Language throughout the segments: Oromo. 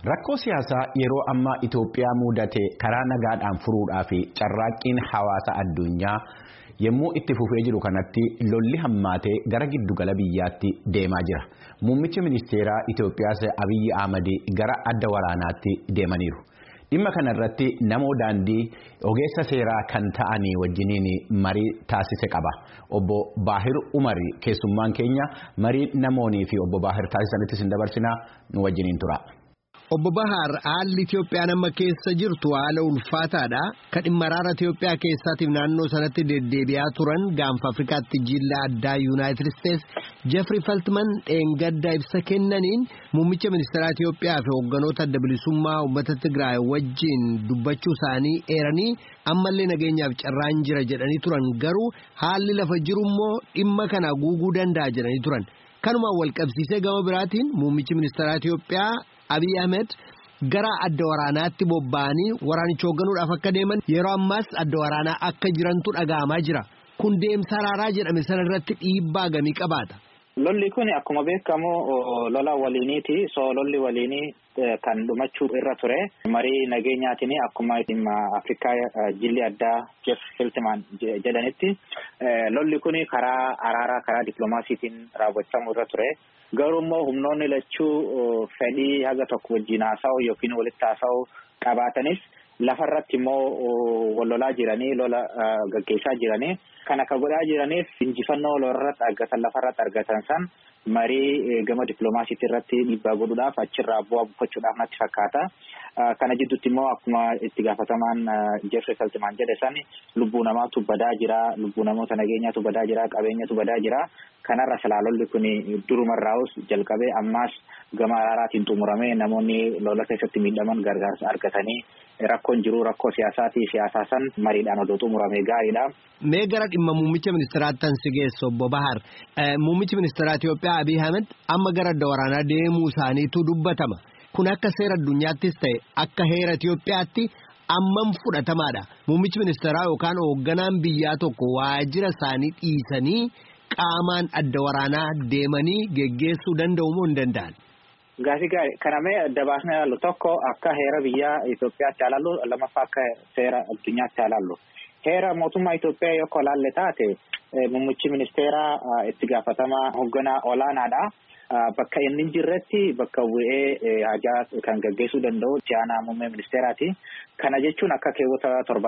Rakkoo siyaasaa yeroo ammaa Itoophiyaa mudate karaa nagaadhaan furuudhaaf carraaqqiin hawaasa addunyaa yommuu itti fufee jiru kanatti lolli hammaatee gara giddugala biyyaatti deemaa jira. Muummichi ministeeraa Itoophiyaas Abiyyi Ahmad gara adda waraanaatti deemaniiru. Dhimma kana irratti namoo daandii ogeessa seeraa kan ta'anii wajjiniin marii taasise qaba. Obbo Baahir Umar keessummaan keenya marii namoonii fi Obbo Baahir taasisanitti sin dabarsinaa nu wajjiniin tura. Obbo Bahar haalli Itoophiyaan amma keessa jirtu haala ulfaataadha. Kan dhimma araara Itoophiyaa keessaatiif naannoo sanatti deddeebi'aa turan gaanfa Afrikaatti jilla addaa United States Jeffrey Feltman dheengadda ibsa kennaniin muummicha ministeeraa Itoophiyaa fi hoogganoota adda bilisummaa uummata Tigraay wajjin dubbachuu isaanii eeranii ammallee nageenyaaf carraan jira jedhanii turan garuu haalli lafa jiru immoo dhimma kana guuguu danda'a jedhanii turan. Kanumaan wal qabsiisee gama biraatiin muummichi ministeeraa Itoophiyaa Abiy Ahmed gara adda waraanaatti bobba'anii waraanicha hoogganuudhaaf akka deeman yeroo ammaas adda waraanaa akka jirantu dhaga'amaa jira. Kun deemsa araaraa jedhame sana irratti dhiibbaa gamii qabaata. Lolli kun akkuma beekamu lola waliiniiti. Lolli waliinii kan dhumachuu irra ture marii nageenyaatiin akkuma dhimma Afrikaa jilli addaa Jeff Feltman jedhanitti lolli kun karaa araaraa karaa dippiloomaasiitiin raawwachamuu irra ture. Garuu immoo humnoonni lachuu fedhii haga tokko wajjin haasa'u yookiin walitti haasa'u qabaatanis lafarratti immoo wal-lolaa jiranii lola gaggeessaa jiranii kan akka godhaa jiraniif injifannoo lolarratti argatan lafarratti argatan san marii gama dippiloomaasiitii irratti dhiibbaa godhuudhaaf achirraa bu'aa buufachuudhaaf natti fakkaata. Kana jidduutti immoo akkuma itti gaafatamaan Jeffrey Feltman jedhe san lubbuu namaatu badaa jira, lubbuu namoota nageenyaatu badaa jira, qabeenyatu badaa jira. Kanarra salaalolli kun durumarraa'us jalqabee ammaas gama araaraatiin xumuramee namoonni lola keessatti miidhaman gargaarsa argatanii rakkoon jiru rakkoo siyaasaatii siyaasaa san mariidhaan odoo xumuramee gaariidha. Mee gara dhimma muummicha ministeeraatti si geessu Obbo Bahar. Muummichi ministeeraa Itoophiyaa Abiy Ahmed amma gara adda waraanaa deemuu isaaniitu dubbatama. Kun akka seera addunyaattis ta'e akka heera Itoophiyaatti ammam fudhatamaadha. Muummichi ministeeraa yookaan hoogganaan biyyaa tokko waajjira isaanii dhiisanii qaamaan adda waraanaa deemanii geggeessuu danda'u moo hin danda'an? Gaafii gaarii kana mee adda baasnee ilaallu tokko akka heera biyya Itoophiyaatti ilaallu lammaffaa akka seera addunyaatti ilaallu. Heera mootummaa Itoophiyaa yoo ilaalle taate muummichi ministeeraa itti gaafatamaa hoogganaa olaanaadha. Bakka inni jirretti bakka bu'ee hajaa kan gaggeessuu danda'u itti aanaa muummee ministeeraati. Kana jechuun akka keewwata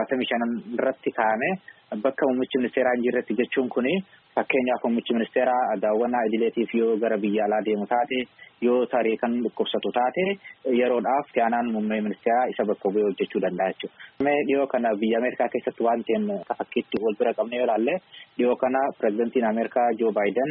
75 irratti kaa'ame bakka muummichi ministeeraa hin jirretti jechuun kuni fakkeenyaaf muummichi ministeeraa daawwannaa idileetiif yoo gara biyya alaa deemu taate yoo tarii kan dhukkubsatu taate yeroodhaaf itti aanaan muummee ministeeraa isa bakka bu'ee hojjechuu danda'a jechuudha. Mee dhiyoo kana biyya Ameerikaa keessatti waan ta'een fakkiitti wal bira qabnee yoo ilaalle dhiyoo kana pirezidantiin Ameerikaa Joo Baayiden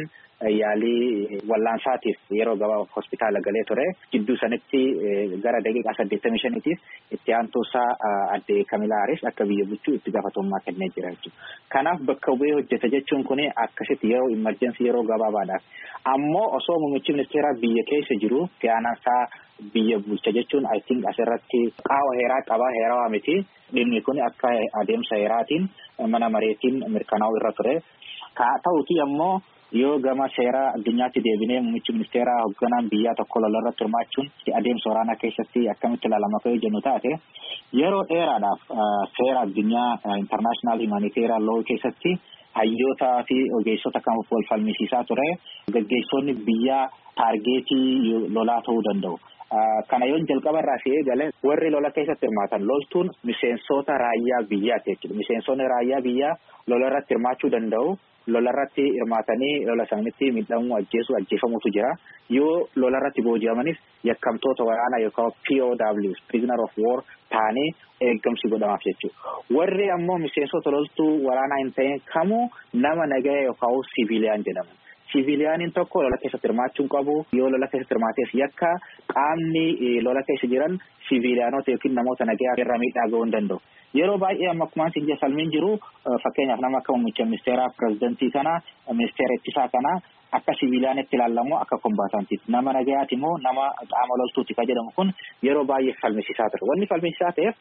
yaalii wallaansaatiif yeroo gabaabaa hospitaala galee ture jidduu sanitti gara daqiiqaa 85tiif itti aantuusaa adde Kamilaa Haaris akka biyya bulchuu itti gaafatamummaa kennee jira jechuudha. Kanaaf bakka bu'ee hojjeta jechuun kun akkasitti yeroo imerjensii yeroo gabaabaadhaaf ammoo osoo muummichi ministeeraa biyya keessa jiru itti aanaasaa biyya bulcha jechuun I think asirratti qaawa heeraa qaba heerawaa miti. Dhimmi kun akka adeemsa heeraatiin mana mareetiin mirkanaa'u irra ture. Ta'uutii ammoo yoo gama seera addunyaatti deebinee muummichi ministeeraa hoogganaan biyyaa tokko lolarratti hirmaachuun adeemsa waraanaa keessatti akkamitti ilaalama akka jennu taate yeroo dheeraadhaaf seera addunyaa international humanitarian law keessatti hayyootaa fi ogeessota kan wal falmisiisaa ture gaggeessonni biyyaa taargeetii lolaa ta'uu danda'u. Kana yoon jalqaba irraa si eegale warri lola keessatti hirmaatan loltuun miseensota raayyaa biyyaati jechuudha. Miseensonni raayyaa biyyaa lola irratti hirmaachuu danda'u. Lola irratti hirmaatanii lola isaaniitti miidhamuu ajjeefamutu jira. Yoo lola irratti booji'amanis yakkamtoota waraanaa yookaan POWs prisoner of war ta'anii eeggamsi godhamaaf jechuudha. Warri ammoo miseensota loltuu waraanaa hin ta'in kamuu nama nagaya yookaan siviiliyaan jedhaman. Siviiliyaaniin tokko lola keessatti hirmaachuun qabu yoo lola keessatti hirmaateef yakka qaamni lola keessa jiran siviiliyaanota yookiin namoota nagayaa irra miidhaa ga'uu hin danda'u. Yeroo baay'ee amma akkuma isin salmiin jiru fakkeenyaaf nama akka muummicha ministeeraa pirezidantii kana ministeera ittisaa kana akka siviiliyaanitti ilaalamu akka kombaatantiitti nama nagayaati immoo nama qaama loltuuti kan jedhamu kun yeroo baay'ee falmisiisaa ture. Wanni falmisiisaa ta'eef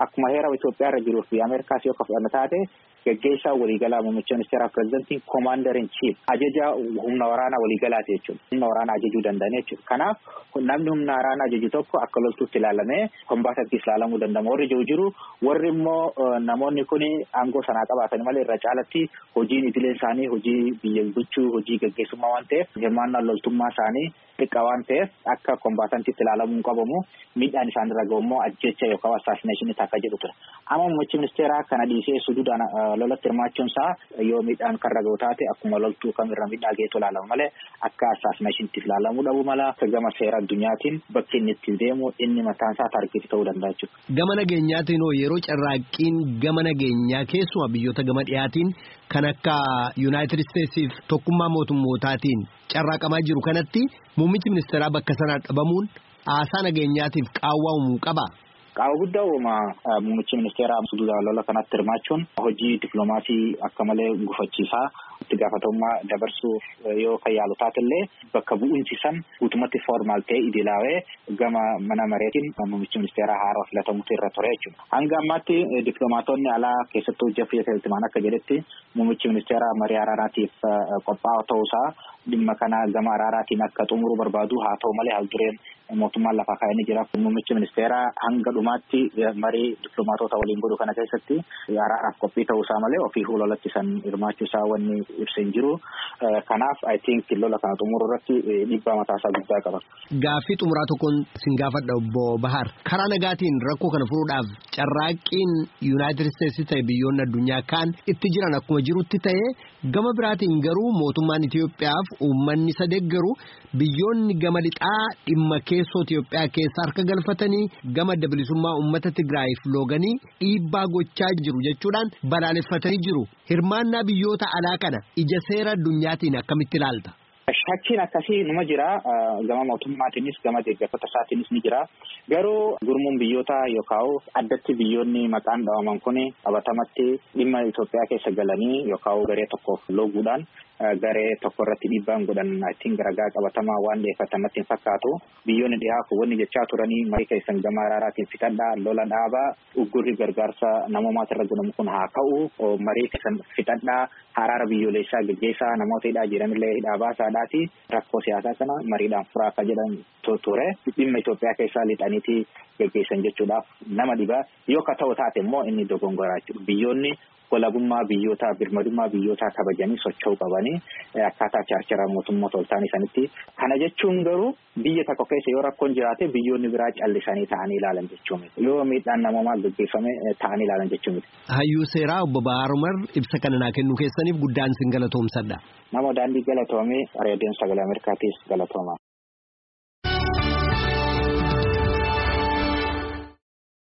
akkuma heera Itoophiyaa irra jiruu fi Ameerikaas yoo kafadha taate gaggeessaa waliigalaa muummicha ministeeraa pirezidantiin commander in chief ajaja humna waraanaa waliigalaati jechuudha. Humna waraanaa ajajuu danda'an jechuudha. Kanaaf namni humna waraanaa ajaju tokko akka loltuutti ilaalamee kombaatatti ilaalamuu danda'ama. Warri jiru warri immoo namoonni kun aangoo sanaa qabaatan malee irra caalatti hojiin idilee isaanii hojii biyya bulchuu hojii gaggeessummaa waan ta'eef hirmaannaa loltummaa isaanii xiqqaa waan ta'eef akka kombaatantitti ilaalamuu qabamu miidhaan isaan irra gahu immoo ajjecha yookaan assassination akka jedhu ture. Amma muummichi ministeeraa kana dhiisee suduudhaan lolatti hirmaachuun isaa yoo miidhaan kan irra gahu taate akkuma loltuu kamirra miidhaa geetu ilaalama malee akka assassinationitti ilaalamuu dhabu mala gama seera addunyaatiin bakki inni itti deemu inni mataan isaa targeetti ta'uu danda'a jechuudha. Gama nageenyaatiin yeroo carraaqqiin gama nageenyaa keessumaa biyyoota gama dhiyaatiin kan akka United States tokkummaa mootummootaatiin carraaqamaa jiru kanatti muummichi ministeeraa bakka sanaa dhabamuun haasaa nageenyaatiif qaawwaa uumuu qaba. Qaawwa guddaa uuma muummichi ministeeraa suduudhaan lola kanatti hirmaachuun hojii dippiloomaasii akka malee gufachiisaa itti gaafatamummaa dabarsuuf yoo kan yaalu taatellee bakka bu'uunsi san guutumatti formaal ta'e idilaawee gama mana mareetiin muummichi ministeeraa haaraa filatamuutu irra ture jechuudha. Hanga ammaatti dippiloomaatonni alaa keessattuu Jeffrey Feltman akka jedhetti muummichi ministeeraa marii araaraatiif qophaa'aa ta'uusaa dhimma kana gama araaraatiin akka xumuruu barbaadu haa ta'u malee haaldureen mootummaan lafaa kaa'anii jira. Muummichi ministeeraa hanga dhumaatti marii dippiloomaatota waliin godhu kana keessatti araaraaf qophii ta'uusaa malee ofii fuulolatti san hirmaachuusaa wanni ibsee hin jiru. Kanaaf I think lola kana xumuruu irratti dhiibbaa mataasaa guddaa qaba. Gaaffii xumuraa tokkoon sin gaafadha obbo Bahar. Karaa nagaatiin rakkoo kana furuudhaaf carraaqqiin United States ta'e biyyoonni addunyaa kaan itti jiran akkuma jirutti ta'e gama biraatiin garuu mootummaan Itoophiyaaf uummanni isa deeggaru biyyoonni gama lixaa dhimma keessoo Itoophiyaa keessa harka galfatanii gama bilisummaa uummata Tigraayiif looganii dhiibbaa gochaa jiru jechuudhaan balaaleffatanii jiru. Hirmaannaa biyyoota alaa kana ija seera addunyaatiin akkamitti ilaalta? Shakkiin akkasii numa jira gama mootummaatiinis gama deeggartoota isaatiinis ni jira. Garuu gurmuun biyyoota yookaan addatti biyyoonni maqaan dhawaman kun qabatamatti dhimma Itoophiyaa keessa galanii yookaan garee tokkoof looguudhaan garee tokko irratti dhiibbaan godhan ittiin garagaa qabatamaa waan dhiyeeffatamatti hin fakkaatu. Biyyoonni dhiyaa kun wanni jechaa turanii marii keessan gama araaraatiin fixadhaa lola dhaabaa uggurri gargaarsa namoomaati irra godhamu kun haa ka'u marii keessan fixadhaa araara biyyoolessaa gaggeessaa namoota hidhaa jiranillee hidhaa baasaadhaati rakkoo siyaasaa kana mariidhaan furaa akka jedhan ture dhimma Itoophiyaa keessaa lixaniiti gaggeessan jechuudhaaf nama dhibaa yoo ka ta'u taate immoo inni dogongoraa jechuudha. Biyyoonni walabummaa biyyootaa birmadummaa biyyootaa kabajanii socho'uu qabanii akkaataa chaarchara mootummoota oltaan isaanitti. Kana jechuun garuu biyya tokko keessa yoo rakkoon jiraate biyyoonni biraa callisanii ta'anii ilaalan jechuu miti. Yoo miidhaan namoomaa gaggeeffame ta'anii ilaalan jechuu miti. Hayyuu seeraa obbo Bahar Umar ibsa kana naa kennuu keessaniif guddaan sin galatoomsadha. Nama daandii galatoomee reediyoon sagalee Ameerikaatiis galatooma.